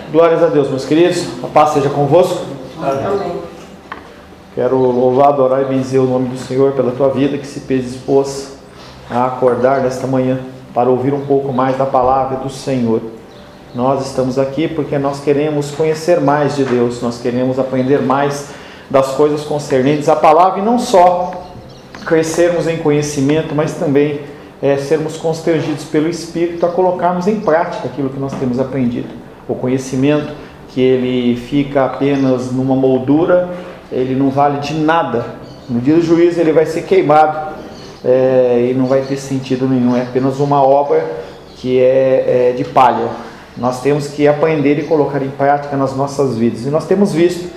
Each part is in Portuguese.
Glórias a Deus, meus queridos. A paz seja convosco. Amém. Quero louvar, adorar e benzer o nome do Senhor pela tua vida, que se predispôs a acordar nesta manhã para ouvir um pouco mais da palavra do Senhor. Nós estamos aqui porque nós queremos conhecer mais de Deus, nós queremos aprender mais das coisas concernentes à palavra e não só crescermos em conhecimento, mas também sermos constrangidos pelo Espírito a colocarmos em prática aquilo que nós temos aprendido. O conhecimento que ele fica apenas numa moldura, ele não vale de nada. No dia do juízo ele vai ser queimado e não vai ter sentido nenhum. É apenas uma obra que é de palha. Nós temos que aprender e colocar em prática nas nossas vidas. E nós temos visto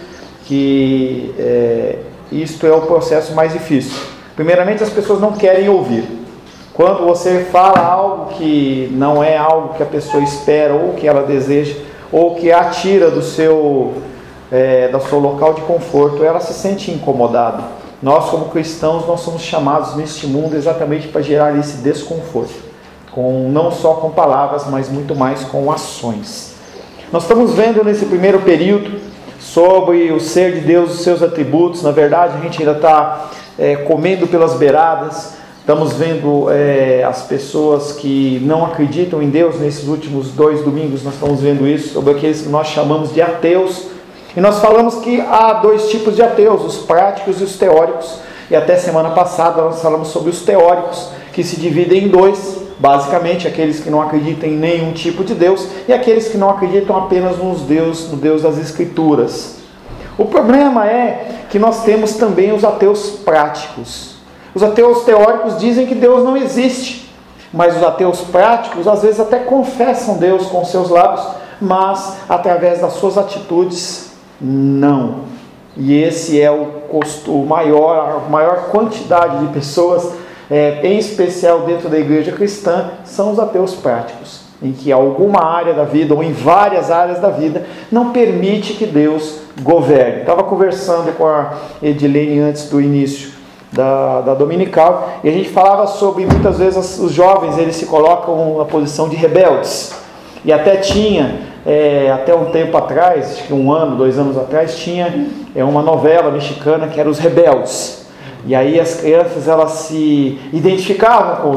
que isto é o processo mais difícil. Primeiramente, as pessoas não querem ouvir. Quando você fala algo que não é algo que a pessoa espera ou que ela deseja, ou que a tira do seu local de conforto, ela se sente incomodada. Nós, como cristãos, nós somos chamados neste mundo exatamente para gerar esse desconforto, não só com palavras, mas muito mais com ações. Nós estamos vendo nesse primeiro período sobre o ser de Deus, os seus atributos. Na verdade, a gente ainda está comendo pelas beiradas. Estamos vendo as pessoas que não acreditam em Deus. Nesses últimos 2 domingos nós estamos vendo isso, sobre aqueles que nós chamamos de ateus. E nós falamos que há 2 tipos de ateus, os práticos e os teóricos. E até semana passada nós falamos sobre os teóricos, que se dividem em 2, basicamente aqueles que não acreditam em nenhum tipo de Deus e aqueles que não acreditam apenas no Deus das Escrituras. O problema é que nós temos também os ateus práticos. Os ateus teóricos dizem que Deus não existe, mas os ateus práticos às vezes até confessam Deus com seus lábios, mas através das suas atitudes, não. E esse é a maior quantidade de pessoas, em especial dentro da igreja cristã, são os ateus práticos, em que alguma área da vida, ou em várias áreas da vida, não permite que Deus governe. Estava conversando com a Edilene antes do início da dominical, e a gente falava sobre, muitas vezes os jovens eles se colocam na posição de rebeldes, e até tinha, até um tempo atrás, acho que 1 ano, 2 anos atrás, tinha uma novela mexicana que era Os Rebeldes, e aí as crianças elas se identificavam com os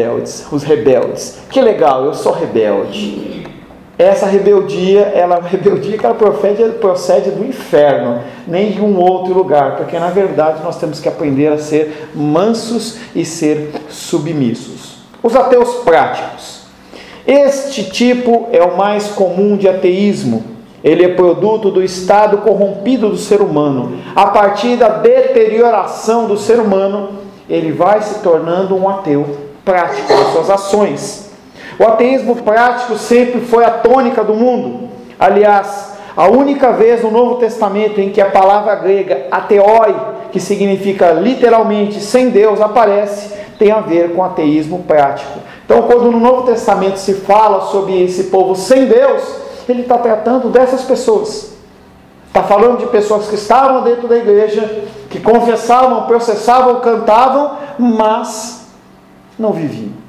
rebeldes, que legal, eu sou rebelde. Essa rebeldia, ela que ela procede do inferno, nem de um outro lugar, porque na verdade nós temos que aprender a ser mansos e ser submissos. Os ateus práticos. Este tipo é o mais comum de ateísmo. Ele é produto do estado corrompido do ser humano. A partir da deterioração do ser humano, ele vai se tornando um ateu prático nas suas ações. O ateísmo prático sempre foi a tônica do mundo. Aliás, a única vez no Novo Testamento em que a palavra grega ateoi, que significa literalmente sem Deus, aparece, tem a ver com ateísmo prático. Então, quando no Novo Testamento se fala sobre esse povo sem Deus, ele está tratando dessas pessoas. Está falando de pessoas que estavam dentro da igreja, que confessavam, processavam, cantavam, mas não viviam.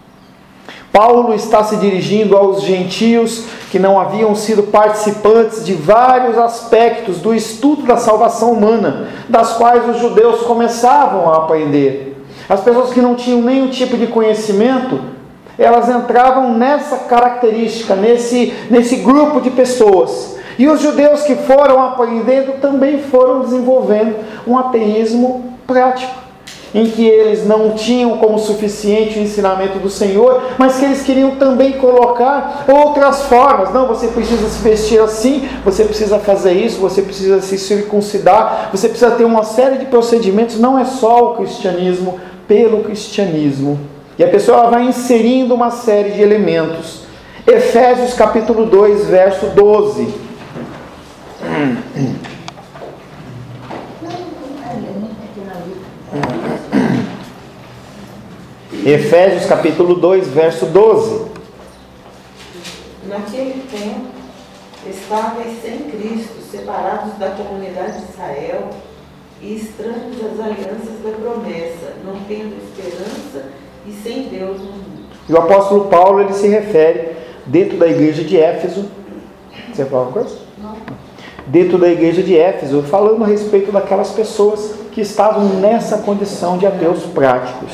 Paulo está se dirigindo aos gentios que não haviam sido participantes de vários aspectos do estudo da salvação humana, das quais os judeus começavam a aprender. As pessoas que não tinham nenhum tipo de conhecimento, elas entravam nessa característica, nesse grupo de pessoas. E os judeus que foram aprendendo também foram desenvolvendo um ateísmo prático, em que eles não tinham como suficiente o ensinamento do Senhor, mas que eles queriam também colocar outras formas. Não, você precisa se vestir assim, você precisa fazer isso, você precisa se circuncidar, você precisa ter uma série de procedimentos. Não é só o cristianismo pelo cristianismo. E a pessoa ela vai inserindo uma série de elementos. Efésios capítulo 2, verso 12. Efésios capítulo 2, verso 12. Naquele tempo, estáveis sem Cristo, separados da comunidade de Israel e estranhos às alianças da promessa, não tendo esperança e sem Deus no mundo. E o apóstolo Paulo ele se refere dentro da igreja de Éfeso Você ia falar uma coisa? Não. Dentro da igreja de Éfeso, falando a respeito daquelas pessoas que estavam nessa condição de ateus práticos.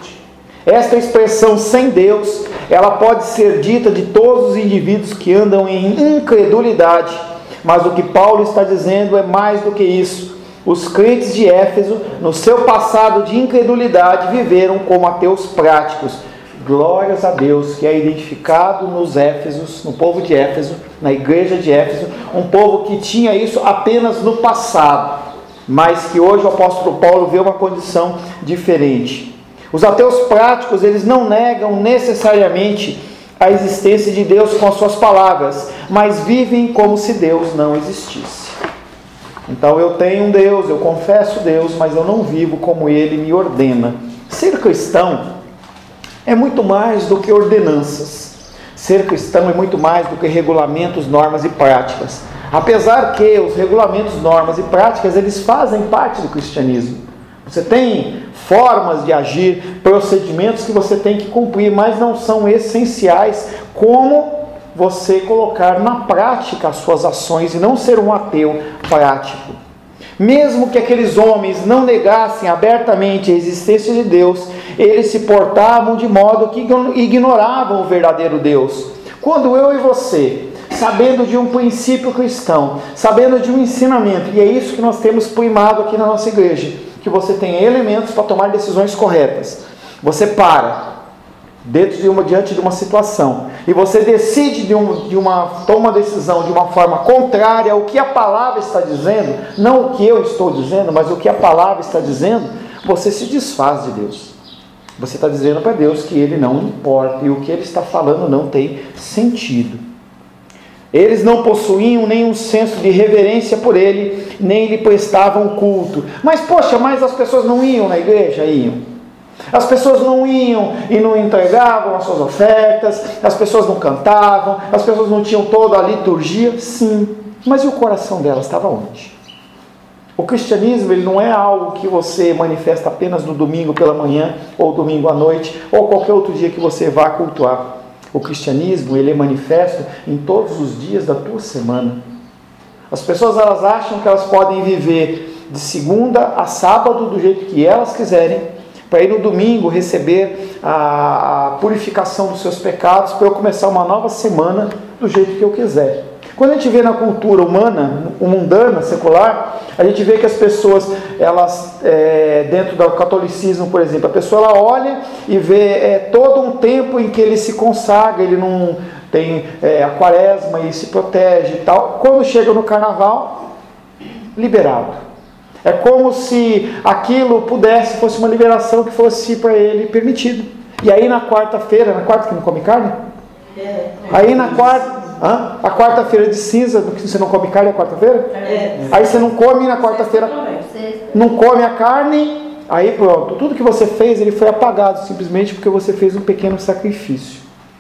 Esta expressão sem Deus, ela pode ser dita de todos os indivíduos que andam em incredulidade, mas o que Paulo está dizendo é mais do que isso. Os crentes de Éfeso, no seu passado de incredulidade, viveram como ateus práticos. Glórias a Deus, que é identificado nos Éfesos, no povo de Éfeso, na igreja de Éfeso, um povo que tinha isso apenas no passado, mas que hoje o apóstolo Paulo vê uma condição diferente. Os ateus práticos, eles não negam necessariamente a existência de Deus com as suas palavras, mas vivem como se Deus não existisse. Então eu tenho um Deus, eu confesso Deus, mas eu não vivo como Ele me ordena. Ser cristão é muito mais do que ordenanças. Ser cristão é muito mais do que regulamentos, normas e práticas. Apesar que os regulamentos, normas e práticas, eles fazem parte do cristianismo. Você tem formas de agir, procedimentos que você tem que cumprir, mas não são essenciais como você colocar na prática as suas ações e não ser um ateu prático. Mesmo que aqueles homens não negassem abertamente a existência de Deus, eles se portavam de modo que ignoravam o verdadeiro Deus. Quando eu e você, sabendo de um princípio cristão, sabendo de um ensinamento, e é isso que nós temos primado aqui na nossa igreja, que você tenha elementos para tomar decisões corretas. Você para diante de uma situação e você decide toma uma decisão de uma forma contrária ao que a palavra está dizendo, não o que eu estou dizendo, mas o que a palavra está dizendo, você se desfaz de Deus. Você está dizendo para Deus que Ele não importa e o que Ele está falando não tem sentido. Eles não possuíam nenhum senso de reverência por Ele, nem lhe prestavam culto. Mas as pessoas não iam na igreja? Iam. As pessoas não iam e não entregavam as suas ofertas, as pessoas não cantavam, as pessoas não tinham toda a liturgia? Sim. Mas e o coração delas estava onde? O cristianismo, ele não é algo que você manifesta apenas no domingo pela manhã, ou domingo à noite, ou qualquer outro dia que você vá cultuar. O cristianismo, ele é manifesto em todos os dias da tua semana. As pessoas, elas acham que elas podem viver de segunda a sábado do jeito que elas quiserem, para ir no domingo receber a purificação dos seus pecados, para eu começar uma nova semana do jeito que eu quiser. Quando a gente vê na cultura humana, mundana, secular, a gente vê que as pessoas, elas, dentro do catolicismo, por exemplo, a pessoa ela olha e vê todo um tempo em que ele se consagra, ele não tem a quaresma e se protege e tal. Quando chega no carnaval, liberado. É como se aquilo fosse uma liberação que fosse para ele permitido. E aí na quarta-feira, na quarta que não come carne? Aí na a quarta-feira de cinza, que você não come carne é quarta-feira? Aí você não come na quarta-feira, não come a carne, aí pronto. Tudo que você fez, ele foi apagado, simplesmente porque você fez um pequeno sacrifício.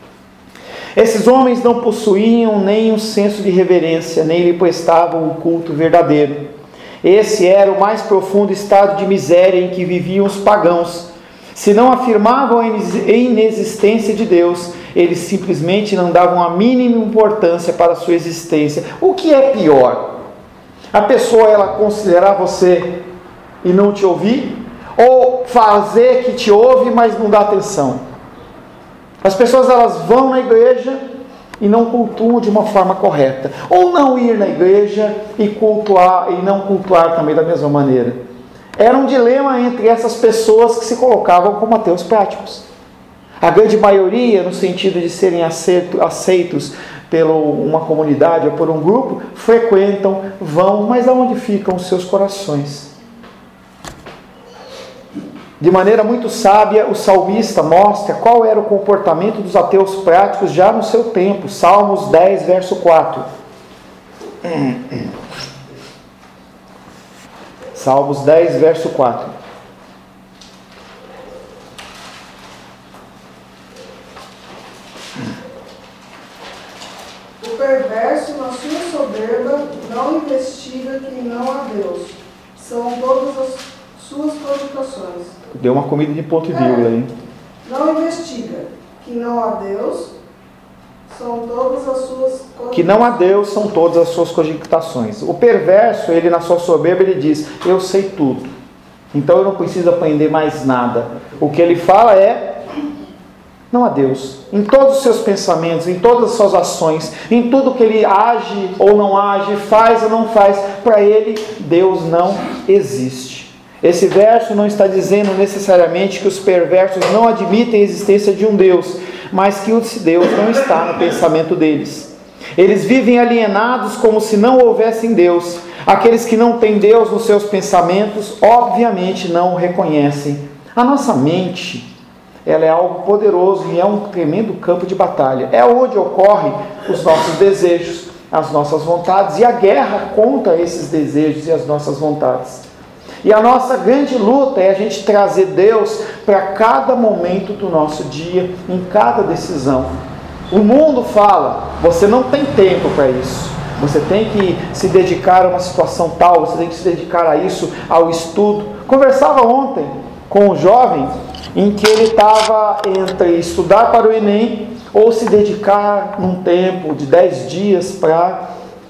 Esses homens não possuíam nem um senso de reverência, nem lhe prestavam o culto verdadeiro. Esse era o mais profundo estado de miséria em que viviam os pagãos. Se não afirmavam a inexistência de Deus, eles simplesmente não davam a mínima importância para a sua existência. O que é pior? A pessoa ela considerar você e não te ouvir? Ou fazer que te ouve, mas não dá atenção? As pessoas elas vão na igreja e não cultuam de uma forma correta. Ou não ir na igreja e não cultuar também da mesma maneira. Era um dilema entre essas pessoas que se colocavam como ateus práticos. A grande maioria, no sentido de serem aceitos por uma comunidade ou por um grupo, frequentam, vão, mas aonde ficam os seus corações? De maneira muito sábia, o salmista mostra qual era o comportamento dos ateus práticos já no seu tempo. Salmos 10, verso 4. Salmos 10, verso 4. O perverso, na sua soberba, não investiga quem não há Deus. São todas as suas provocações. Deu uma comida de ponto e vírgula aí. Não investiga que não há Deus. são todas as suas cogitações. Que não há Deus são todas as suas cogitações. O perverso, ele na sua soberba, ele diz: eu sei tudo, então eu não preciso aprender mais nada. O que ele fala é: não há Deus. Em todos os seus pensamentos, em todas as suas ações, em tudo que ele age ou não age, faz ou não faz, para ele, Deus não existe. Esse verso não está dizendo necessariamente que os perversos não admitem a existência de um Deus, mas que esse Deus não está no pensamento deles. Eles vivem alienados como se não houvessem Deus. Aqueles que não têm Deus nos seus pensamentos, obviamente não o reconhecem. A nossa mente, ela é algo poderoso e é um tremendo campo de batalha. É onde ocorrem os nossos desejos, as nossas vontades e a guerra contra esses desejos e as nossas vontades. E a nossa grande luta é a gente trazer Deus para cada momento do nosso dia, em cada decisão. O mundo fala: você não tem tempo para isso, você tem que se dedicar a uma situação tal, você tem que se dedicar a isso, ao estudo. Conversava ontem com um jovem em que ele estava entre estudar para o Enem ou se dedicar num tempo de 10 dias para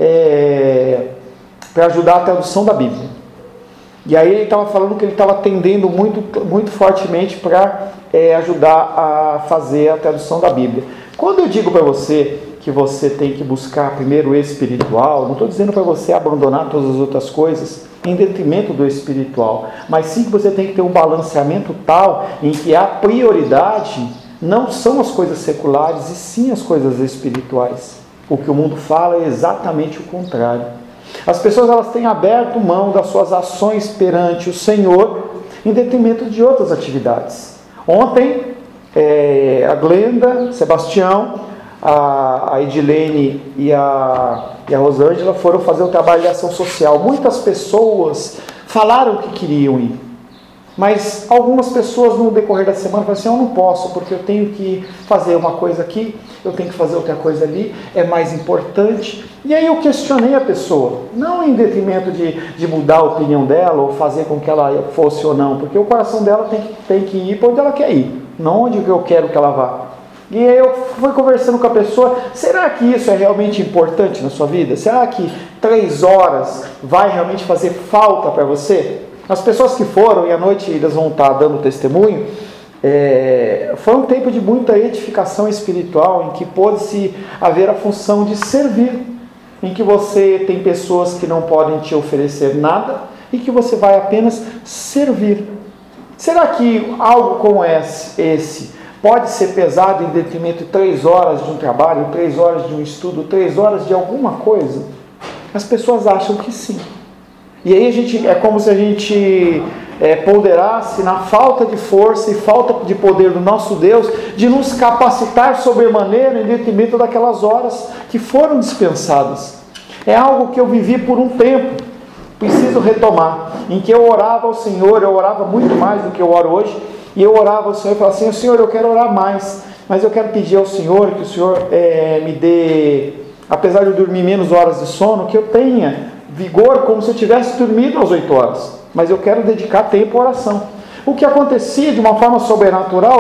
ajudar a tradução da Bíblia. E aí ele estava falando que ele estava tendendo muito fortemente para ajudar a fazer a tradução da Bíblia. Quando eu digo para você que você tem que buscar primeiro o espiritual, não estou dizendo para você abandonar todas as outras coisas em detrimento do espiritual, mas sim que você tem que ter um balanceamento tal em que a prioridade não são as coisas seculares e sim as coisas espirituais. O que o mundo fala é exatamente o contrário. As pessoas, elas têm aberto mão das suas ações perante o Senhor em detrimento de outras atividades. Ontem, a Glenda, Sebastião, a Edilene e a Rosângela foram fazer o trabalho de ação social. Muitas pessoas falaram que queriam ir, mas algumas pessoas no decorrer da semana falaram assim: eu não posso, porque eu tenho que fazer uma coisa aqui, eu tenho que fazer outra coisa ali, é mais importante. E aí eu questionei a pessoa, não em detrimento de mudar a opinião dela ou fazer com que ela fosse ou não, porque o coração dela tem que ir para onde ela quer ir, não onde eu quero que ela vá. E aí eu fui conversando com a pessoa: será que isso é realmente importante na sua vida? Será que 3 horas vai realmente fazer falta para você? As pessoas que foram, e à noite eles vão estar dando testemunho, foi um tempo de muita edificação espiritual, em que pôde-se haver a função de servir, em que você tem pessoas que não podem te oferecer nada e que você vai apenas servir. Será que algo como esse pode ser pesado em detrimento de 3 horas de um trabalho, 3 horas de um estudo, 3 horas de alguma coisa? As pessoas acham que sim. E aí é como se a gente ponderasse na falta de força e falta de poder do nosso Deus de nos capacitar sobremaneira em detrimento daquelas horas que foram dispensadas. É algo que eu vivi por um tempo, preciso retomar, em que eu orava ao Senhor, eu orava muito mais do que eu oro hoje, e eu orava ao Senhor e falava assim: Senhor, eu quero orar mais, mas eu quero pedir ao Senhor que o Senhor me dê, apesar de eu dormir menos horas de sono, que eu tenha vigor como se eu tivesse dormido às 8 horas, mas eu quero dedicar tempo à oração. O que acontecia de uma forma sobrenatural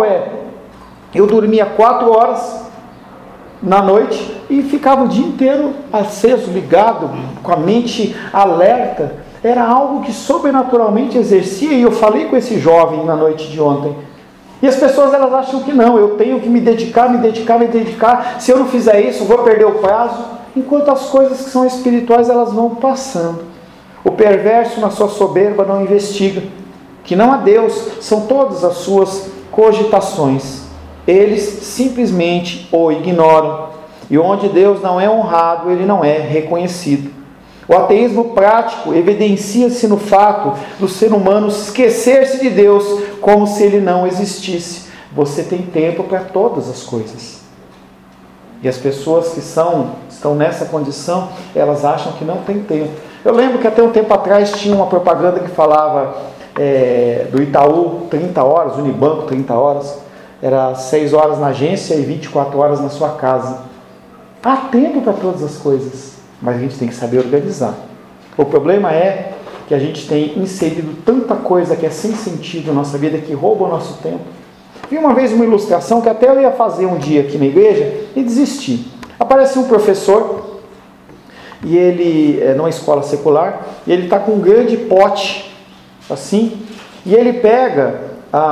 eu dormia 4 horas na noite e ficava o dia inteiro aceso, ligado, com a mente alerta. Era algo que sobrenaturalmente exercia, e eu falei com esse jovem na noite de ontem. E as pessoas, elas acham que não, eu tenho que me dedicar, se eu não fizer isso, vou perder o prazo. Enquanto as coisas que são espirituais, elas vão passando. O perverso na sua soberba não investiga, que não há Deus, são todas as suas cogitações. Eles simplesmente o ignoram. E onde Deus não é honrado, ele não é reconhecido. O ateísmo prático evidencia-se no fato do ser humano esquecer-se de Deus como se ele não existisse. Você tem tempo para todas as coisas. E as pessoas que estão nessa condição, elas acham que não tem tempo. Eu lembro que até um tempo atrás tinha uma propaganda que falava do Itaú 30 horas, Unibanco 30 horas. Era 6 horas na agência e 24 horas na sua casa. Há tempo para todas as coisas, mas a gente tem que saber organizar. O problema é que a gente tem inserido tanta coisa que é sem sentido na nossa vida, que rouba o nosso tempo. Vi uma vez uma ilustração que até eu ia fazer um dia aqui na igreja e desisti. Aparece um professor, e ele é numa escola secular, e ele está com um grande pote, assim, e ele pega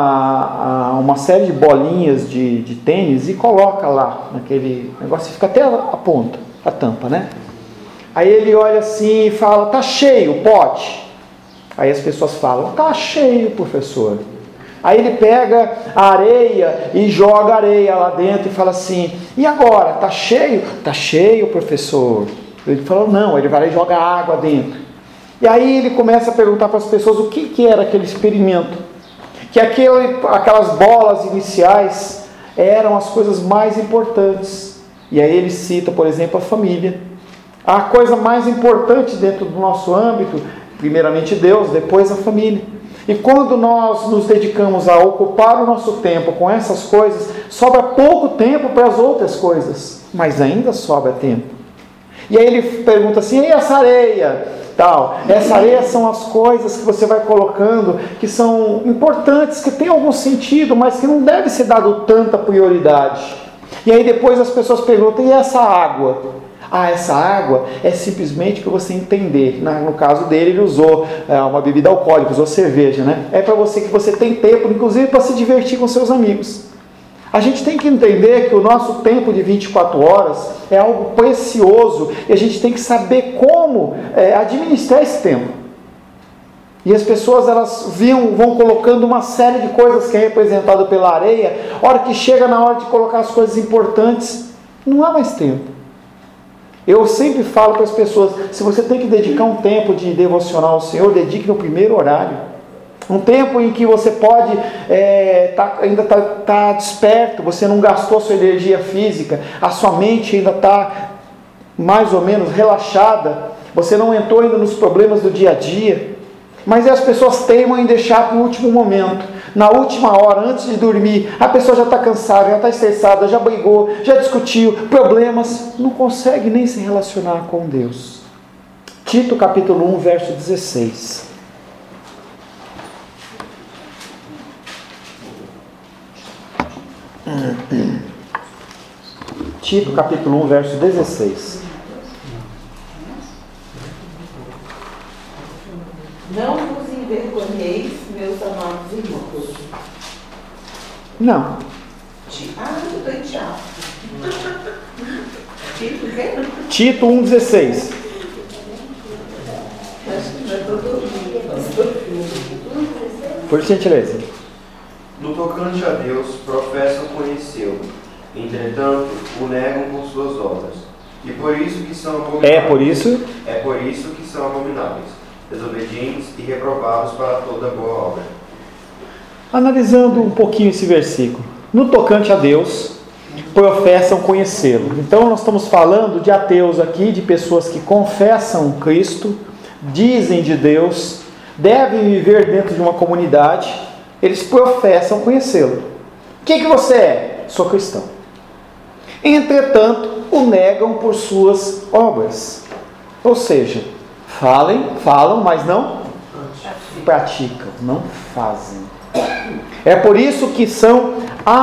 uma série de bolinhas de tênis e coloca lá naquele negócio, e fica até a ponta, a tampa, né? Aí ele olha assim e fala, tá cheio o pote. Aí as pessoas falam, tá cheio, professor. Aí ele pega a areia e joga areia lá dentro e fala assim, e agora, tá cheio? Tá cheio, professor. Ele falou, não, ele vai lá e joga água dentro. E aí ele começa a perguntar para as pessoas o que era aquele experimento. Que aquelas bolas iniciais eram as coisas mais importantes. E aí ele cita, por exemplo, a família. A coisa mais importante dentro do nosso âmbito, primeiramente Deus, depois a família. E quando nós nos dedicamos a ocupar o nosso tempo com essas coisas, sobra pouco tempo para as outras coisas, mas ainda sobra tempo. E aí ele pergunta assim, e essa areia? Tal. Essa areia são as coisas que você vai colocando, que são importantes, que têm algum sentido, mas que não deve ser dado tanta prioridade. E aí depois as pessoas perguntam, e essa água? Essa água é simplesmente para você entender. No caso dele, ele usou uma bebida alcoólica, usou cerveja, né? É para você que você tem tempo, inclusive para se divertir com seus amigos. A gente tem que entender que o nosso tempo de 24 horas é algo precioso e a gente tem que saber como administrar esse tempo. E as pessoas elas vão colocando uma série de coisas que é representado pela areia. A hora que chega na hora de colocar as coisas importantes, não há mais tempo. Eu sempre falo para as pessoas, se você tem que dedicar um tempo de devocional ao Senhor, dedique no primeiro horário. Um tempo em que você pode ainda tá desperto, você não gastou a sua energia física, a sua mente ainda está mais ou menos relaxada, você não entrou ainda nos problemas do dia a dia. Mas as pessoas teimam em deixar para o último momento. Na última hora, antes de dormir, a pessoa já está cansada, já está estressada, já brigou, já discutiu, problemas, não consegue nem se relacionar com Deus. Tito capítulo 1, verso 16. Tito capítulo 1, verso 16. Não vos envergonheis, meus amados irmãos. Não. Eu estou em Tiago. Tito o quê? Tito 1,16. Por gentileza. No tocante a Deus, professam conhecê-lo. Entretanto, o negam por suas obras. E por isso que são abomináveis. É por isso que são abomináveis, desobedientes e reprovados para toda boa obra. Analisando um pouquinho esse versículo. No tocante a Deus, professam conhecê-lo. Então nós estamos falando de ateus aqui, de pessoas que confessam Cristo, dizem de Deus, devem viver dentro de uma comunidade, eles professam conhecê-lo. O que você é? Sou cristão. Entretanto, o negam por suas obras. Ou seja, falam, mas não praticam, não fazem. É por isso que são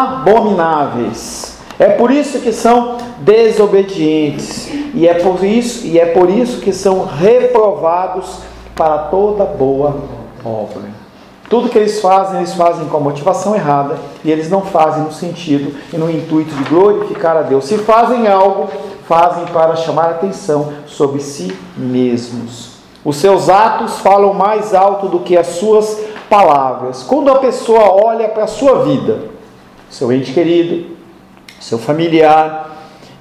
abomináveis. É por isso que são desobedientes. E é por isso que são reprovados para toda boa obra. Tudo que eles fazem com a motivação errada, e eles não fazem no sentido e no intuito de glorificar a Deus. Se fazem algo, fazem para chamar a atenção sobre si mesmos. Os seus atos falam mais alto do que as suas palavras. Quando a pessoa olha para a sua vida, seu ente querido, seu familiar,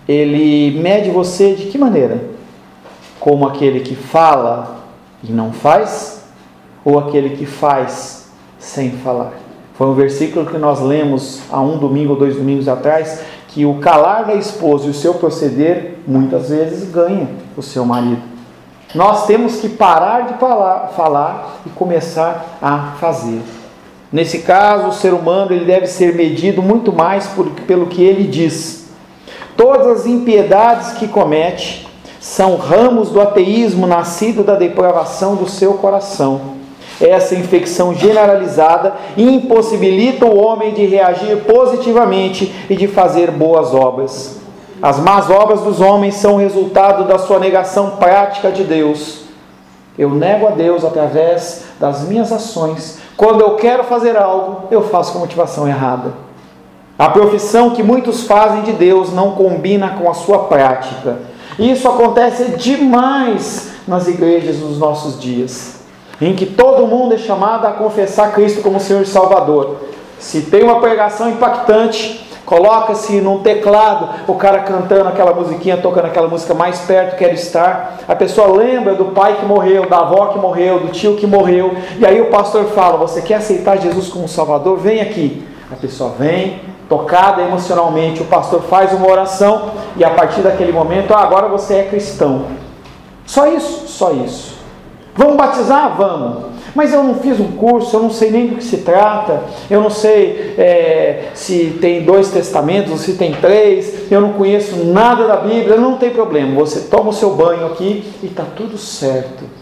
ele mede você de que maneira? Como aquele que fala e não faz? Ou aquele que faz sem falar? Foi um versículo que nós lemos há um domingo ou 2 domingos atrás, que o calar da esposa e o seu proceder, muitas vezes ganha o seu marido. Nós temos que parar de falar e começar a fazer. Nesse caso, o ser humano ele deve ser medido muito mais pelo que ele diz. Todas as impiedades que comete são ramos do ateísmo nascido da depravação do seu coração. Essa infecção generalizada impossibilita o homem de reagir positivamente e de fazer boas obras. As más obras dos homens são o resultado da sua negação prática de Deus. Eu nego a Deus através das minhas ações. Quando eu quero fazer algo, eu faço com motivação errada. A profissão que muitos fazem de Deus não combina com a sua prática. Isso acontece demais nas igrejas dos nossos dias, em que todo mundo é chamado a confessar Cristo como Senhor e Salvador. Se tem uma pregação impactante, coloca-se num teclado o cara cantando aquela musiquinha, tocando aquela música Mais Perto Quero Estar. A pessoa lembra do pai que morreu, da avó que morreu, do tio que morreu. E aí o pastor fala: você quer aceitar Jesus como Salvador? Vem aqui. A pessoa vem, tocada emocionalmente, o pastor faz uma oração e a partir daquele momento, agora você é cristão. Só isso, só isso. Vamos batizar? Vamos. Mas eu não fiz um curso, eu não sei nem do que se trata, eu não sei se tem 2 testamentos ou se tem 3, eu não conheço nada da Bíblia. Não tem problema, você toma o seu banho aqui e está tudo certo.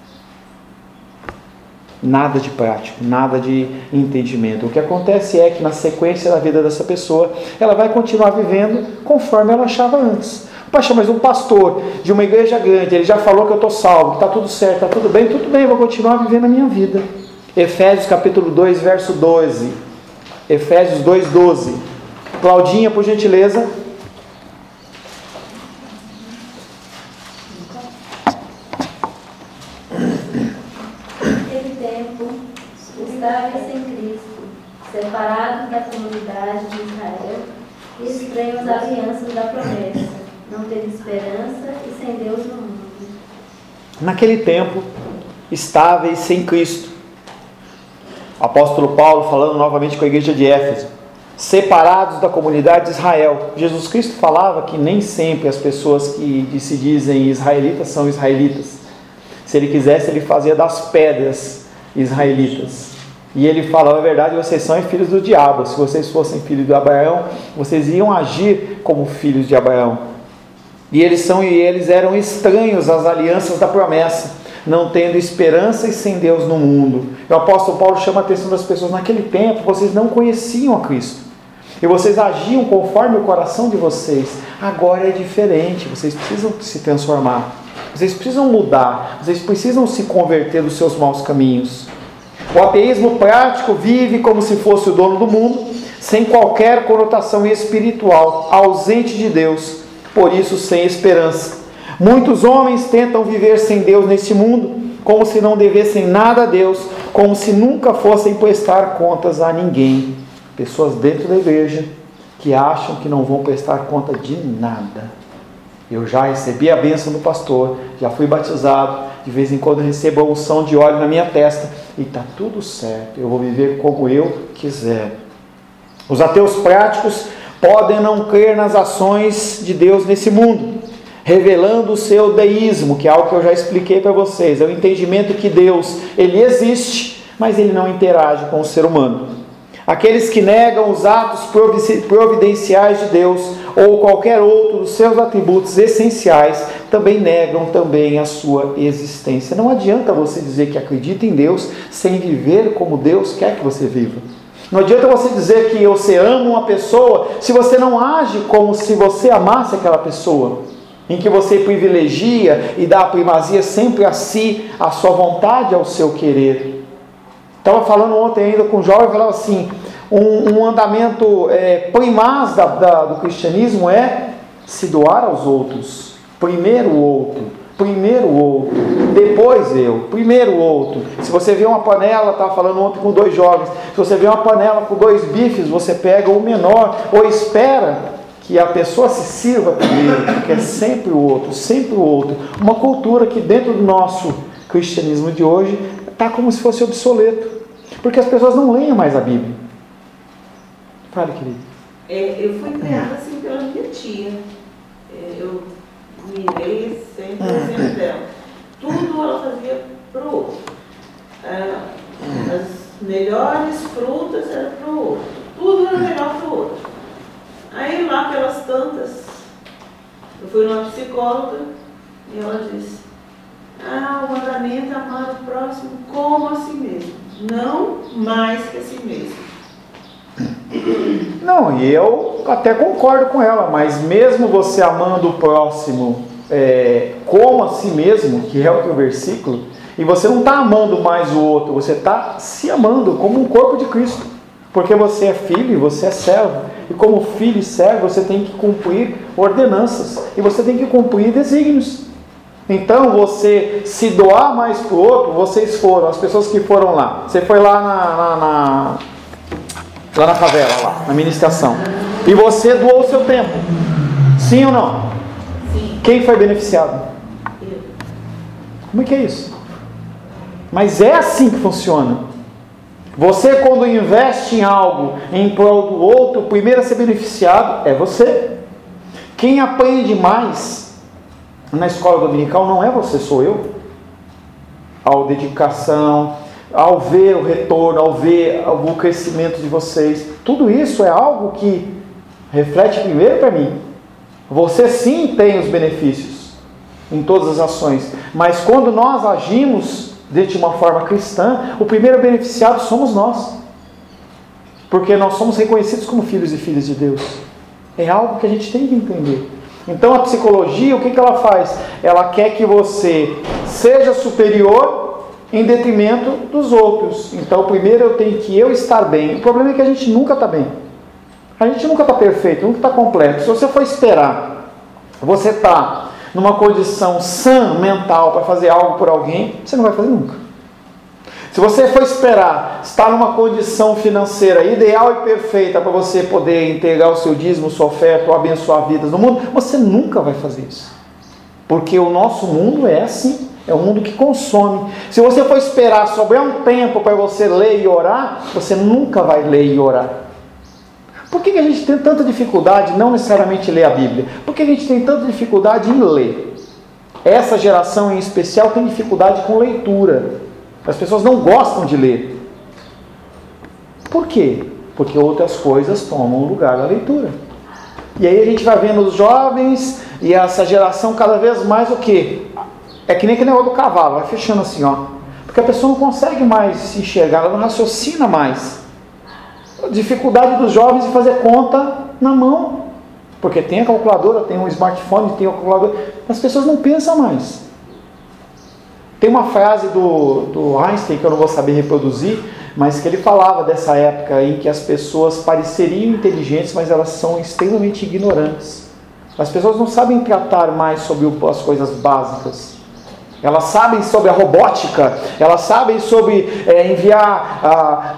Nada de prático, nada de entendimento. O que acontece é que na sequência da vida dessa pessoa, ela vai continuar vivendo conforme ela achava antes. Poxa, mas um pastor de uma igreja grande, ele já falou que eu estou salvo, que está tudo certo, está tudo bem, eu vou continuar vivendo a minha vida. Efésios capítulo 2, verso 12. Efésios 2, 12. Claudinha, por gentileza. Estáveis em Cristo, separados da comunidade de Israel, e estranhos às alianças da promessa, não tendo esperança e sem Deus no mundo. Naquele tempo, estáveis sem Cristo. O apóstolo Paulo falando novamente com a igreja de Éfeso, separados da comunidade de Israel. Jesus Cristo falava que nem sempre as pessoas que se dizem israelitas são israelitas. Se ele quisesse, ele fazia das pedras israelitas. E ele fala: na verdade, vocês são filhos do diabo. Se vocês fossem filhos de Abraão, vocês iam agir como filhos de Abraão. E eles eram estranhos às alianças da promessa, não tendo esperança e sem Deus no mundo. E o apóstolo Paulo chama a atenção das pessoas: naquele tempo vocês não conheciam a Cristo, e vocês agiam conforme o coração de vocês. Agora é diferente, vocês precisam se transformar, vocês precisam mudar, vocês precisam se converter dos seus maus caminhos. O ateísmo prático vive como se fosse o dono do mundo, sem qualquer conotação espiritual, ausente de Deus, por isso sem esperança. Muitos homens tentam viver sem Deus neste mundo, como se não devessem nada a Deus, como se nunca fossem prestar contas a ninguém. Pessoas dentro da igreja que acham que não vão prestar conta de nada. Eu já recebi a bênção do pastor, já fui batizado, de vez em quando eu recebo a unção de óleo na minha testa, e está tudo certo, eu vou viver como eu quiser. Os ateus práticos podem não crer nas ações de Deus nesse mundo, revelando o seu deísmo, que é algo que eu já expliquei para vocês. É o entendimento que Deus, ele existe, mas ele não interage com o ser humano. Aqueles que negam os atos providenciais de Deus ou qualquer outro dos seus atributos essenciais também negam também a sua existência. Não adianta você dizer que acredita em Deus sem viver como Deus quer que você viva. Não adianta você dizer que você ama uma pessoa se você não age como se você amasse aquela pessoa, em que você privilegia e dá a primazia sempre a si, a sua vontade, ao seu querer. Estava falando ontem ainda com um jovem, falava assim, um andamento primaz do cristianismo é se doar aos outros. Primeiro o outro, depois eu, primeiro o outro. Se você vê uma panela, estava falando ontem com 2 jovens, se você vê uma panela com 2 bifes, você pega o menor, ou espera que a pessoa se sirva primeiro, porque é sempre o outro, sempre o outro. Uma cultura que dentro do nosso cristianismo de hoje está como se fosse obsoleto, porque as pessoas não leem mais a Bíblia. Fale, querido. Eu fui criada assim pela minha tia. Eu mirei sempre dela. Tudo ela fazia para o outro. As melhores frutas eram para o outro. Tudo era melhor para o outro. Aí lá pelas tantas, eu fui numa psicóloga e ela disse: o mandamento é amar o próximo como a si mesmo, não mais que a si mesmo. Não, e eu até concordo com ela, mas mesmo você amando o próximo como a si mesmo, que é o que o versículo, e você não está amando mais o outro, você está se amando como um corpo de Cristo, porque você é filho e você é servo, e como filho e servo você tem que cumprir ordenanças, e você tem que cumprir desígnios. Então você se doar mais para o outro, vocês foram, as pessoas que foram lá, você foi lá lá na favela, lá, na ministração, e você doou o seu tempo, sim ou não? Sim. Quem foi beneficiado? Eu. Como é que é isso? Mas é assim que funciona. Você, quando investe em algo em prol do outro, o primeiro a ser beneficiado é você. Quem apanha demais na escola dominical não é você, sou eu. Ao dedicação, ao ver o retorno, ao ver o crescimento de vocês, tudo isso é algo que reflete primeiro para mim. Você sim tem os benefícios em todas as ações, mas quando nós agimos de uma forma cristã, o primeiro beneficiado somos nós, porque nós somos reconhecidos como filhos e filhas de Deus. É algo que a gente tem que entender. Então a psicologia, o que ela faz? Ela quer que você seja superior em detrimento dos outros. Então primeiro eu tenho que estar bem. O problema é que a gente nunca está bem. A gente nunca está perfeito, nunca está completo. Se você for esperar, você está numa condição sã mental para fazer algo por alguém, você não vai fazer nunca. Se você for esperar estar numa condição financeira ideal e perfeita para você poder entregar o seu dízimo, sua oferta ou abençoar vidas no mundo, você nunca vai fazer isso. Porque o nosso mundo é assim, é um mundo que consome. Se você for esperar sobrar um tempo para você ler e orar, você nunca vai ler e orar. Por que a gente tem tanta dificuldade não necessariamente em ler a Bíblia? Por que a gente tem tanta dificuldade em ler? Essa geração em especial tem dificuldade com leitura. As pessoas não gostam de ler. Por quê? Porque outras coisas tomam o lugar da leitura. E aí a gente vai vendo os jovens e essa geração cada vez mais o quê? É que nem aquele negócio do cavalo, vai fechando assim, ó. Porque a pessoa não consegue mais se enxergar, ela não raciocina mais. A dificuldade dos jovens de fazer conta na mão, porque tem a calculadora, tem um smartphone, tem a calculadora, as pessoas não pensam mais. Tem uma frase do Einstein que eu não vou saber reproduzir, mas que ele falava dessa época em que as pessoas pareceriam inteligentes, mas elas são extremamente ignorantes. As pessoas não sabem tratar mais sobre as coisas básicas. Elas sabem sobre a robótica, elas sabem sobre enviar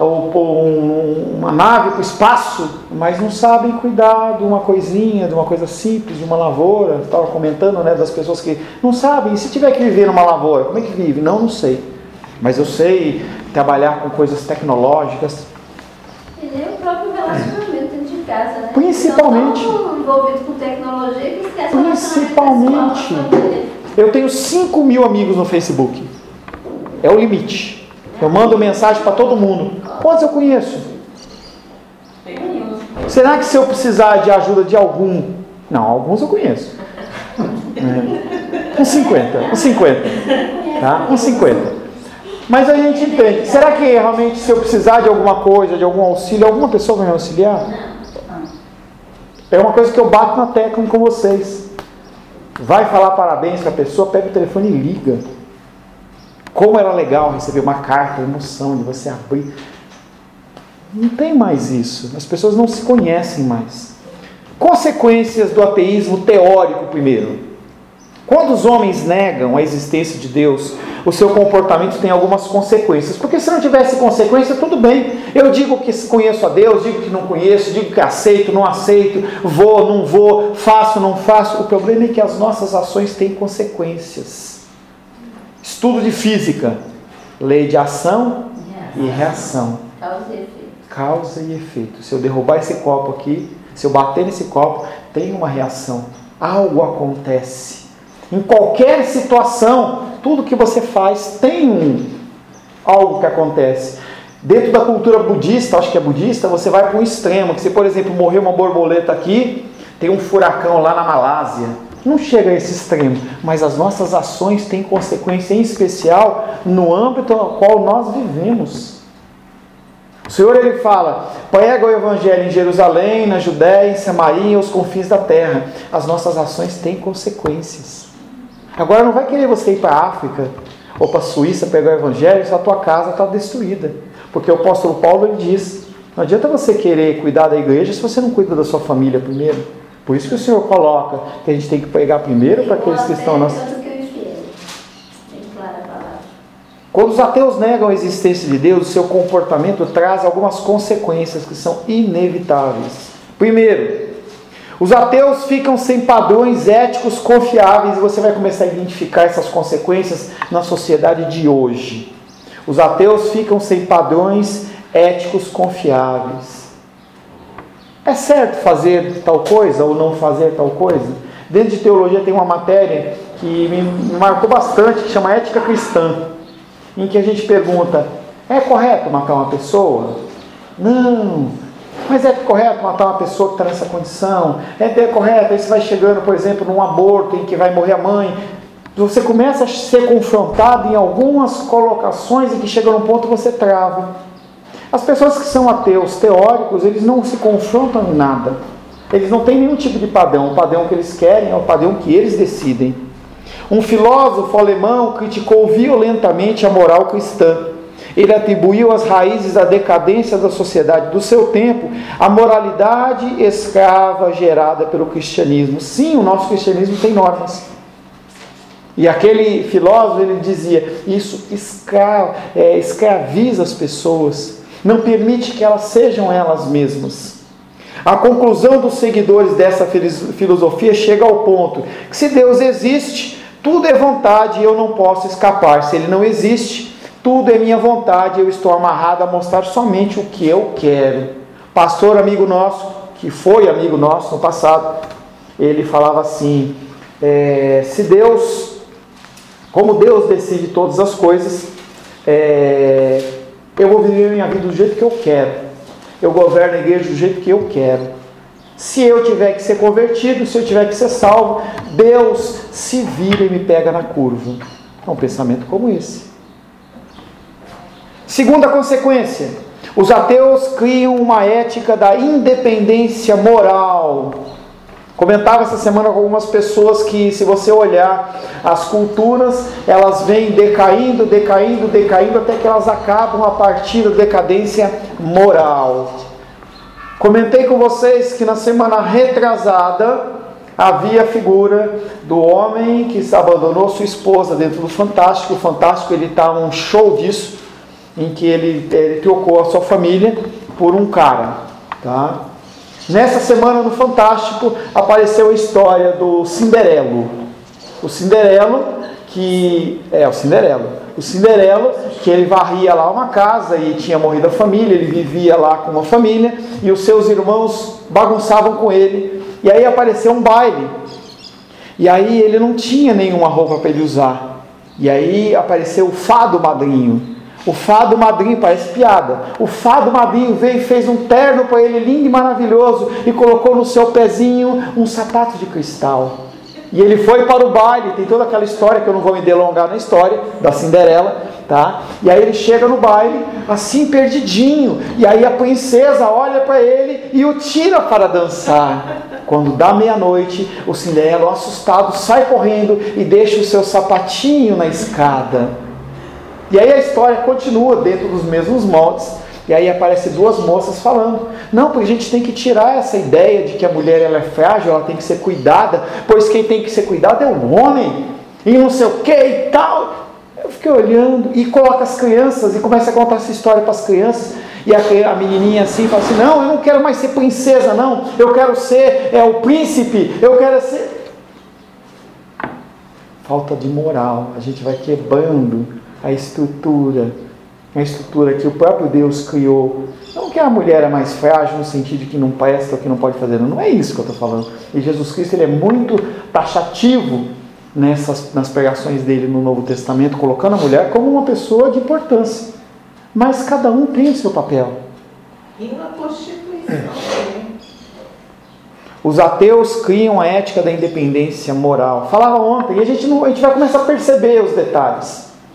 uma nave para o espaço, mas não sabem cuidar de uma coisinha, de uma coisa simples, de uma lavoura. Estava comentando, das pessoas que não sabem. E se tiver que viver numa lavoura, como é que vive? Não sei. Mas eu sei trabalhar com coisas tecnológicas. E nem o próprio relacionamento dentro de casa, né? Principalmente. Estão tão envolvidos com tecnologia que esquecem o Principalmente. Eu tenho 5.000 amigos no Facebook. É o limite. Eu mando mensagem para todo mundo. Quantos eu conheço? Será que se eu precisar de ajuda de algum... Não, alguns eu conheço. Uns 50. Tá? Uns 50. Mas a gente entende. Será que realmente se eu precisar de alguma coisa, de algum auxílio, alguma pessoa vai me auxiliar? É uma coisa que eu bato na tecla com vocês. Vai falar parabéns para a pessoa, pega o telefone e liga. Como era legal receber uma carta, a emoção de você abrir. Não tem mais isso. As pessoas não se conhecem mais. Consequências do ateísmo teórico primeiro. Quando os homens negam a existência de Deus, o seu comportamento tem algumas consequências. Porque se não tivesse consequência, tudo bem. Eu digo que conheço a Deus, digo que não conheço, digo que aceito, não aceito, vou, não vou, faço, não faço. O problema é que as nossas ações têm consequências. Estudo de física, lei de ação e reação. Causa e efeito. Se eu derrubar esse copo aqui, se eu bater nesse copo, tem uma reação. Algo acontece. Em qualquer situação, tudo que você faz tem algo que acontece. Dentro da cultura budista, acho que é budista, você vai para um extremo, que se, por exemplo, morrer uma borboleta aqui, tem um furacão lá na Malásia. Não chega a esse extremo, mas as nossas ações têm consequência, em especial, no âmbito no qual nós vivemos. O Senhor, Ele fala, prega o Evangelho em Jerusalém, na Judéia, em Samaria e aos confins da terra. As nossas ações têm consequências. Agora não vai querer você ir para a África ou para a Suíça pegar o Evangelho se a tua casa está destruída. Porque o apóstolo Paulo, ele diz, não adianta você querer cuidar da igreja se você não cuida da sua família primeiro. Por isso que o Senhor coloca que a gente tem que pregar primeiro para aqueles que estão na... Quando os ateus negam a existência de Deus, o seu comportamento traz algumas consequências que são inevitáveis. Primeiro, os ateus ficam sem padrões éticos confiáveis e você vai começar a identificar essas consequências na sociedade de hoje. Os ateus ficam sem padrões éticos confiáveis. É certo fazer tal coisa ou não fazer tal coisa? Dentro de teologia tem uma matéria que me marcou bastante, que chama Ética Cristã, em que a gente pergunta, é correto matar uma pessoa? Não. Mas é correto matar uma pessoa que está nessa condição? É correto? Aí você vai chegando, por exemplo, num aborto em que vai morrer a mãe. Você começa a ser confrontado em algumas colocações em que chega num ponto você trava. As pessoas que são ateus teóricos, eles não se confrontam em nada. Eles não têm nenhum tipo de padrão. O padrão que eles querem é o padrão que eles decidem. Um filósofo alemão criticou violentamente a moral cristã. Ele atribuiu as raízes da decadência da sociedade do seu tempo à moralidade escrava gerada pelo cristianismo. Sim, o nosso cristianismo tem normas. E aquele filósofo, ele dizia, isso escraviza as pessoas, não permite que elas sejam elas mesmas. A conclusão dos seguidores dessa filosofia chega ao ponto que se Deus existe, tudo é vontade e eu não posso escapar. Se Ele não existe, tudo é minha vontade e eu estou amarrado a mostrar somente o que eu quero. Pastor amigo nosso, que foi amigo nosso no passado, ele falava assim, se Deus, como Deus decide todas as coisas, eu vou viver minha vida do jeito que eu quero. Eu governo a igreja do jeito que eu quero. Se eu tiver que ser convertido, se eu tiver que ser salvo, Deus se vira e me pega na curva. É um pensamento como esse. Segunda consequência, os ateus criam uma ética da independência moral. Comentava essa semana com algumas pessoas que, se você olhar as culturas, elas vêm decaindo, até que elas acabam a partir da decadência moral. Comentei com vocês que na semana retrasada havia a figura do homem que abandonou sua esposa dentro do Fantástico. O Fantástico, ele está um show disso, em que ele trocou a sua família por um cara, tá? Nessa semana no Fantástico apareceu a história do Cinderelo. O Cinderelo, que ele varria lá uma casa e tinha morrido a família, ele vivia lá com uma família e os seus irmãos bagunçavam com ele. E aí apareceu um baile. E aí ele não tinha nenhuma roupa para ele usar. E aí apareceu o fado madrinho. O fado madrinho, parece piada. O fado madrinho veio e fez um terno para ele, lindo e maravilhoso, e colocou no seu pezinho um sapato de cristal. E ele foi para o baile, tem toda aquela história, que eu não vou me delongar na história, da Cinderela, tá? E aí ele chega no baile, assim perdidinho, e aí a princesa olha para ele e o tira para dançar. Quando dá meia-noite, o Cinderela, assustado, sai correndo e deixa o seu sapatinho na escada. E aí a história continua dentro dos mesmos moldes. E aí aparecem duas moças falando, não, porque a gente tem que tirar essa ideia de que a mulher ela é frágil, ela tem que ser cuidada, pois quem tem que ser cuidado é o homem, e não sei o que e tal. Eu fiquei olhando e coloca as crianças e começa a contar essa história para as crianças. E a menininha assim fala assim, não, eu não quero mais ser princesa não, eu quero ser o príncipe, eu quero ser... Falta de moral, a gente vai quebrando a estrutura que o próprio Deus criou. Não que a mulher é mais frágil no sentido de que não presta ou que não pode fazer, não é isso que eu estou falando. E Jesus Cristo, ele é muito taxativo nas pregações dele no Novo Testamento, colocando a mulher como uma pessoa de importância. Mas cada um tem o seu papel. E na Constituição também. Os ateus criam a ética da independência moral. Falava ontem, e a gente vai começar a perceber os detalhes.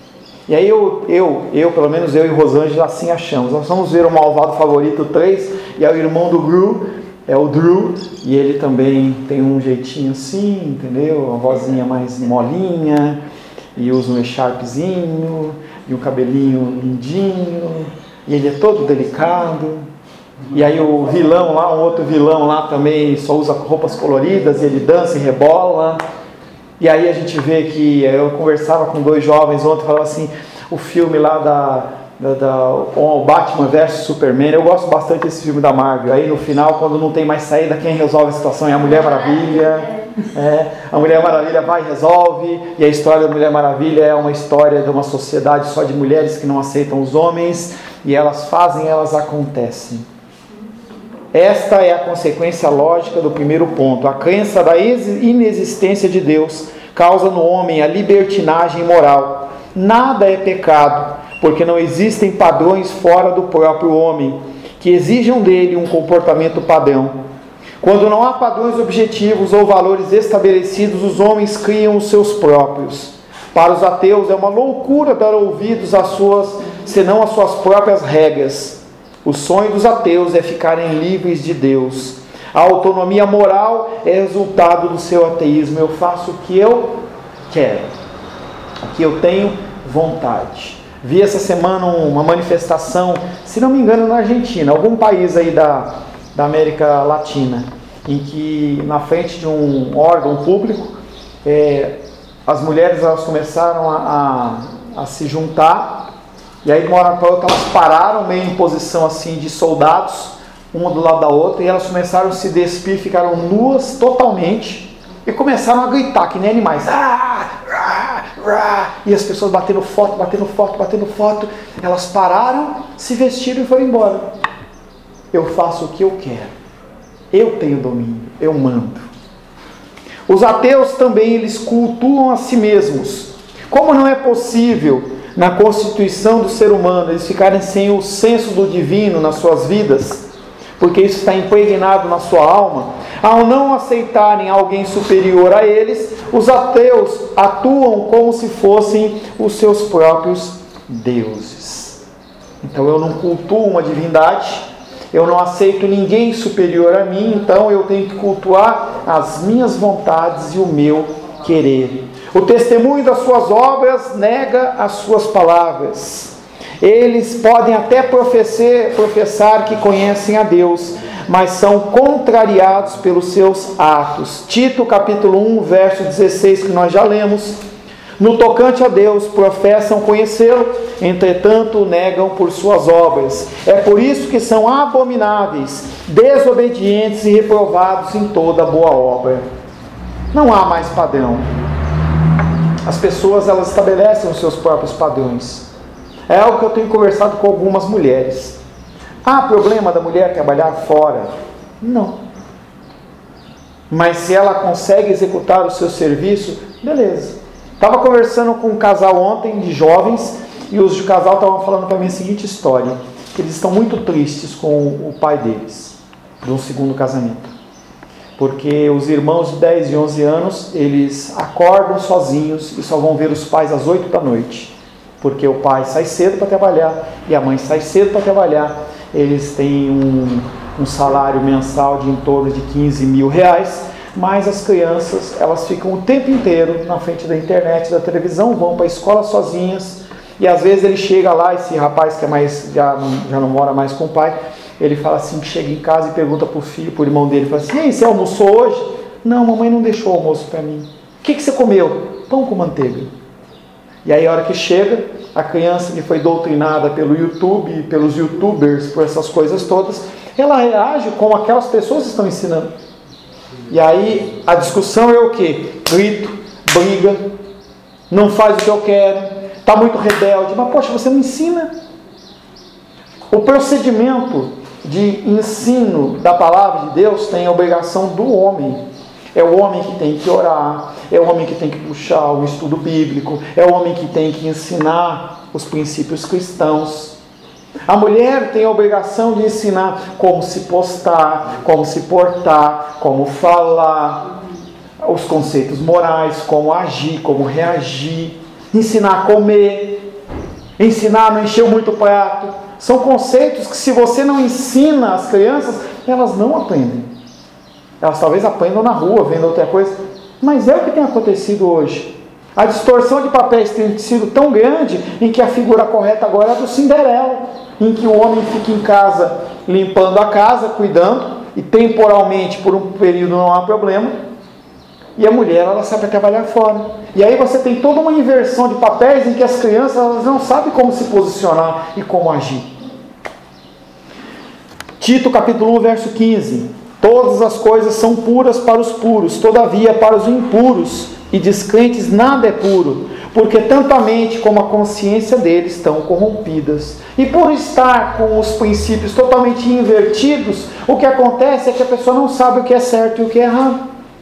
E aí pelo menos eu e Rosângela assim achamos. Nós vamos ver o Malvado Favorito 3, e é o irmão do Gru, é o Drew, e ele também tem um jeitinho assim, entendeu? Uma vozinha mais molinha, e usa um echarpezinho, e um cabelinho lindinho, e ele é todo delicado. E aí o vilão lá, um outro vilão lá também só usa roupas coloridas, e ele dança e rebola. E aí a gente vê que, eu conversava com 2 jovens ontem, falava assim, o filme lá o Batman vs Superman, eu gosto bastante desse filme da Marvel. Aí no final, quando não tem mais saída, quem resolve a situação é a Mulher Maravilha. A Mulher Maravilha vai e resolve, e a história da Mulher Maravilha é uma história de uma sociedade só de mulheres que não aceitam os homens, e elas fazem, elas acontecem. Esta é a consequência lógica do primeiro ponto. A crença da inexistência de Deus causa no homem a libertinagem moral. Nada é pecado, porque não existem padrões fora do próprio homem que exijam dele um comportamento padrão. Quando não há padrões objetivos ou valores estabelecidos, os homens criam os seus próprios. Para os ateus é uma loucura dar ouvidos senão às suas próprias regras. O sonho dos ateus é ficarem livres de Deus. A autonomia moral é resultado do seu ateísmo. Eu faço o que eu quero, o que eu tenho vontade. Vi essa semana uma manifestação, se não me engano, na Argentina, algum país aí da América Latina, em que na frente de um órgão público, as mulheres elas começaram a se juntar. E aí de uma hora para outra elas pararam meio em posição assim de soldados, uma do lado da outra, e elas começaram a se despir, ficaram nuas totalmente e começaram a gritar que nem animais. E as pessoas batendo foto. Elas pararam, se vestiram e foram embora. Eu faço o que eu quero. Eu tenho domínio, eu mando. Os ateus também, eles cultuam a si mesmos. Como não é possível na constituição do ser humano eles ficarem sem o senso do divino nas suas vidas, porque isso está impregnado na sua alma, ao não aceitarem alguém superior a eles, os ateus atuam como se fossem os seus próprios deuses. Então eu não cultuo uma divindade, eu não aceito ninguém superior a mim, então eu tenho que cultuar as minhas vontades e o meu querer. O testemunho das suas obras nega as suas palavras. Eles podem até professar que conhecem a Deus, mas são contrariados pelos seus atos. Tito capítulo 1, verso 16, que nós já lemos. No tocante a Deus, professam conhecê-lo, entretanto o negam por suas obras. É por isso que são abomináveis, desobedientes e reprovados em toda boa obra. Não há mais padrão. As pessoas elas estabelecem os seus próprios padrões. É algo que eu tenho conversado com algumas mulheres. Há problema da mulher trabalhar fora? Não. Mas se ela consegue executar o seu serviço, beleza. Estava conversando com um casal ontem de jovens, e os de casal estavam falando para mim a seguinte história, que eles estão muito tristes com o pai deles, de um segundo casamento. Porque os irmãos de 10 e 11 anos, eles acordam sozinhos e só vão ver os pais às 8 da noite. Porque o pai sai cedo para trabalhar e a mãe sai cedo para trabalhar. Eles têm um salário mensal de em torno de 15 mil reais, mas as crianças, elas ficam o tempo inteiro na frente da internet, da televisão, vão para a escola sozinhas. E às vezes ele chega lá, esse rapaz que é mais, já não mora mais com o pai, ele fala assim, que chega em casa e pergunta para o filho, para o irmão dele, fala assim, e aí, você almoçou hoje? Não, mamãe não deixou o almoço para mim. O que você comeu? Pão com manteiga. E aí a hora que chega, a criança que foi doutrinada pelo YouTube, pelos youtubers, por essas coisas todas, ela reage como aquelas pessoas estão ensinando. E aí a discussão é o quê? Grito, briga, não faz o que eu quero, está muito rebelde, mas poxa, você não ensina. O procedimento de ensino da palavra de Deus tem a obrigação do homem. É o homem que tem que orar, é o homem que tem que puxar o estudo bíblico, é o homem que tem que ensinar os princípios cristãos. A mulher tem a obrigação de ensinar como se postar, como se portar, como falar, os conceitos morais, como agir, como reagir, ensinar a comer. Ensinar não encheu muito o prato. São conceitos que, se você não ensina as crianças, elas não aprendem. Elas talvez aprendam na rua, vendo outra coisa. Mas é o que tem acontecido hoje. A distorção de papéis tem sido tão grande em que a figura correta agora é a do Cinderela, em que o homem fica em casa limpando a casa, cuidando, e temporalmente, por um período, não há problema, e a mulher, ela sabe trabalhar fora. E aí você tem toda uma inversão de papéis em que as crianças, elas não sabem como se posicionar e como agir. Tito capítulo 1, verso 15: todas as coisas são puras para os puros, todavia para os impuros e descrentes nada é puro, porque tanto a mente como a consciência deles estão corrompidas. E por estar com os princípios totalmente invertidos, o que acontece é que a pessoa não sabe o que é certo e o que é errado.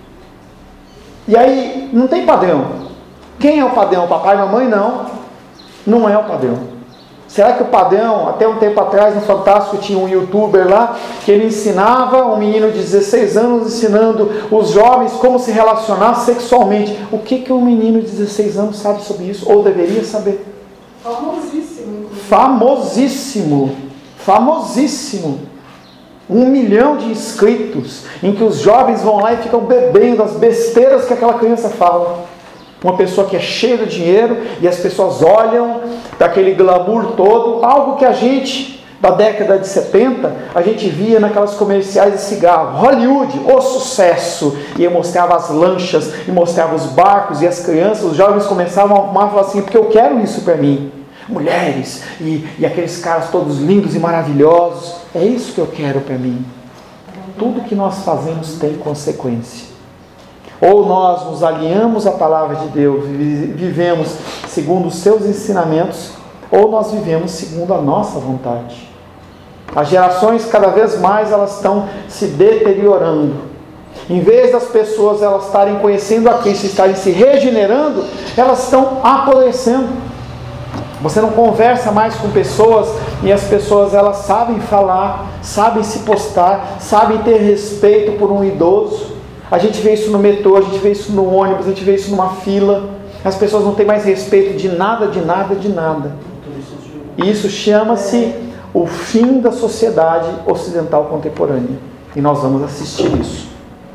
E aí, não tem padrão. Quem é o padrão? Papai e mamãe? Não. Não é o padrão. Será que o padrão, até um tempo atrás, no Fantástico, tinha um youtuber lá, que ele ensinava, um menino de 16 anos, ensinando os jovens como se relacionar sexualmente. O que um menino de 16 anos sabe sobre isso? Ou deveria saber? Famosíssimo. Famosíssimo. Famosíssimo. 1 milhão de inscritos, em que os jovens vão lá e ficam bebendo as besteiras que aquela criança fala. Uma pessoa que é cheia de dinheiro e as pessoas olham daquele glamour todo, algo que a gente, da década de 70, a gente via naquelas comerciais de cigarro. Hollywood, o sucesso! E mostrava as lanchas, e mostrava os barcos, e as crianças, os jovens começavam a fumar e falavam assim, porque eu quero isso para mim. Mulheres, e aqueles caras todos lindos e maravilhosos, é isso que eu quero para mim. Tudo que nós fazemos tem consequência. Ou nós nos alinhamos à palavra de Deus, vivemos segundo os seus ensinamentos, ou nós vivemos segundo a nossa vontade. As gerações, cada vez mais, elas estão se deteriorando. Em vez das pessoas elas estarem conhecendo a Cristo, estarem se regenerando, elas estão apodrecendo. Você não conversa mais com pessoas, e as pessoas, elas sabem falar, sabem se postar, sabem ter respeito por um idoso. A gente vê isso no metrô, a gente vê isso no ônibus, a gente vê isso numa fila. As pessoas não têm mais respeito de nada, de nada, de nada. E isso chama-se o fim da sociedade ocidental contemporânea. E nós vamos assistir isso.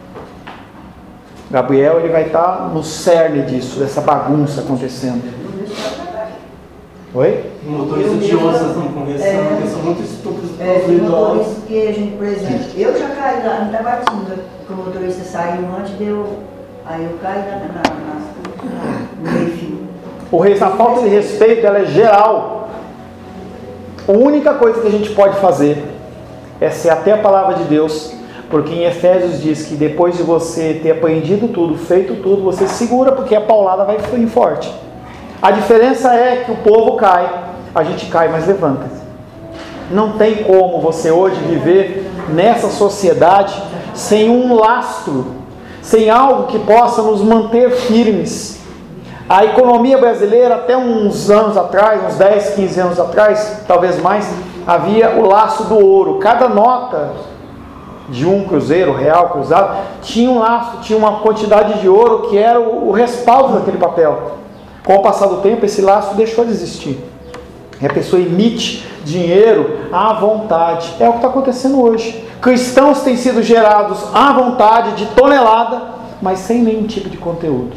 Gabriel, ele vai estar no cerne disso, dessa bagunça acontecendo. Oi? Motorista de onças estão conversando, são muito estúpidos. Motorista que a gente, por exemplo, eu já caí lá no Tabatinga, que o motorista saiu antes, aí eu caí lá no meio-fio. A falta de respeito, ela é geral. A única coisa que a gente pode fazer é ser até a palavra de Deus, porque em Efésios diz que depois de você ter aprendido tudo, feito tudo, você segura, porque a paulada vai vir forte. A diferença é que o povo cai, a gente cai, mas levanta. Não tem como você hoje viver nessa sociedade sem um lastro, sem algo que possa nos manter firmes. A economia brasileira, até uns anos atrás, uns 10, 15 anos atrás, talvez mais, havia o laço do ouro. Cada nota de um cruzeiro, real, cruzado, tinha um laço, tinha uma quantidade de ouro que era o respaldo daquele papel. Com o passar do tempo, esse laço deixou de existir. E a pessoa emite dinheiro à vontade. É o que está acontecendo hoje. Cristãos têm sido gerados à vontade, de tonelada, mas sem nenhum tipo de conteúdo.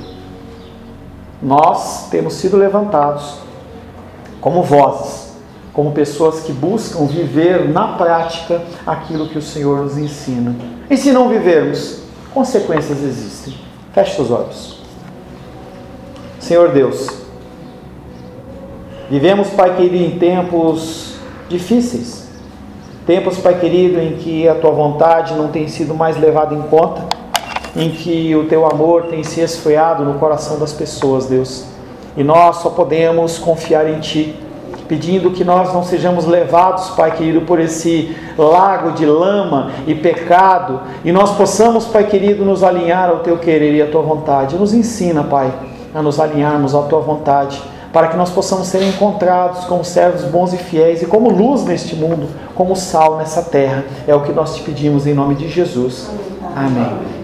Nós temos sido levantados como vozes, como pessoas que buscam viver na prática aquilo que o Senhor nos ensina. E se não vivermos, consequências existem. Feche seus olhos. Senhor Deus, vivemos, Pai querido, em tempos difíceis. Tempos, Pai querido, em que a Tua vontade não tem sido mais levada em conta, em que o Teu amor tem se esfriado no coração das pessoas, Deus. E nós só podemos confiar em Ti, pedindo que nós não sejamos levados, Pai querido, por esse lago de lama e pecado, e nós possamos, Pai querido, nos alinhar ao Teu querer e à Tua vontade. Nos ensina, Pai, a nos alinharmos à Tua vontade, para que nós possamos ser encontrados como servos bons e fiéis, e como luz neste mundo, como sal nessa terra. É o que nós te pedimos em nome de Jesus. Amém.